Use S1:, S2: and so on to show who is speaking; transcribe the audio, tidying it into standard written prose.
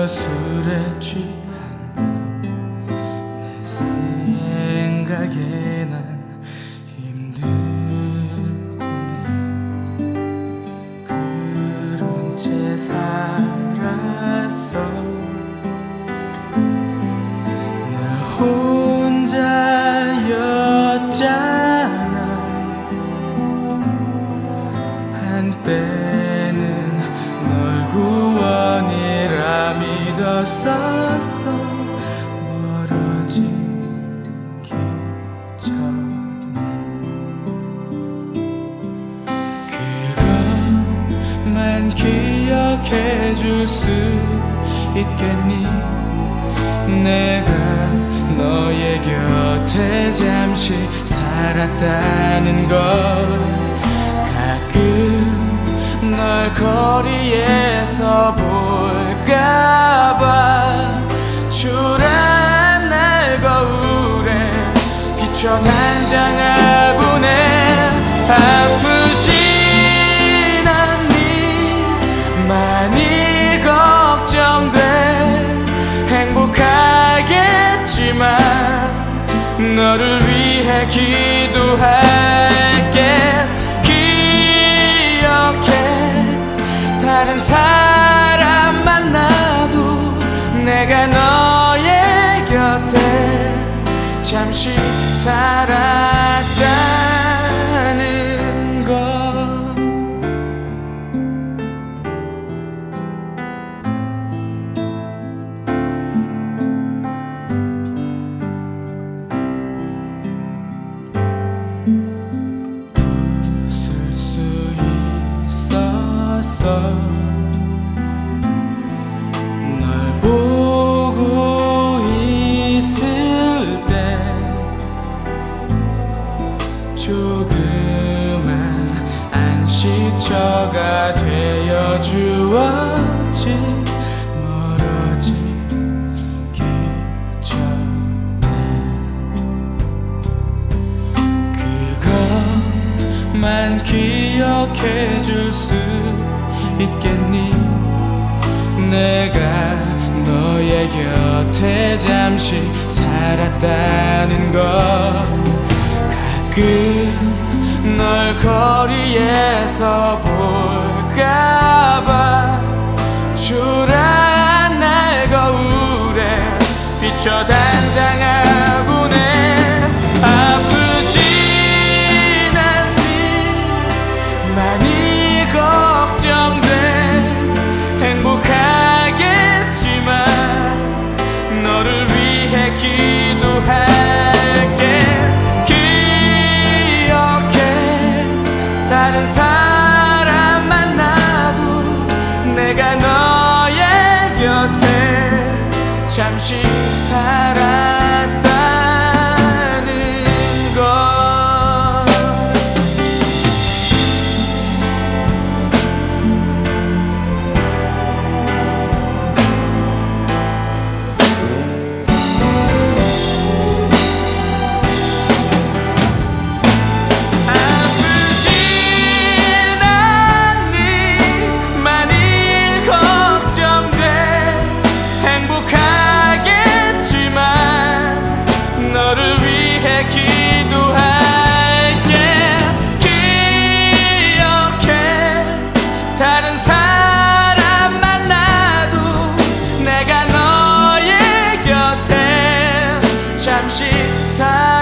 S1: 술에 취한 밤 내 생각에 난 힘들고는 그런 채 살았어. 늘 혼자였잖아. 한때는 널 구원이라 믿었었어. 멀어지기 전에 그것만 기억해 줄 수 있겠니? 내가 너의 곁에 잠시 살았다는 걸. 가끔 널 거리에서 볼까봐 초라한 날 거울에 비춰 단장하고네. 아프진 않니? 많이 걱정돼. 행복하겠지만 너를 위해 기도할게. 다른 사람 만나도 내가 너의 곁에 잠시 살았다는 것. 웃을 수 있었어. 널 보고 있을 때 조그만 안식처가 되어 주었지. 멀어지기 전에 그것만 기억해 줄 수 있겠니? 내가 너의 곁에 잠시 살았다는 것. 가끔 널 거리에서 볼까봐 초라한 날 거울에 비춰 단장하고네. 아프진 않니? 많이 걱정돼. 행복하겠지만 너를 위해 기도할게. 기억해. 다른 사람 만나도 내가 너의 곁에 잠시 살았다는 것. 다른 사람 만나도 내가 너의 곁에 잠시